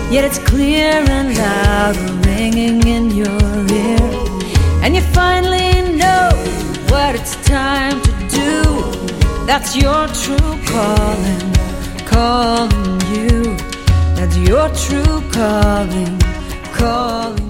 yet it's clear and loud, ringing in your ear. And you finally know what it's time to do. That's your true calling, calling you. That's your true calling, calling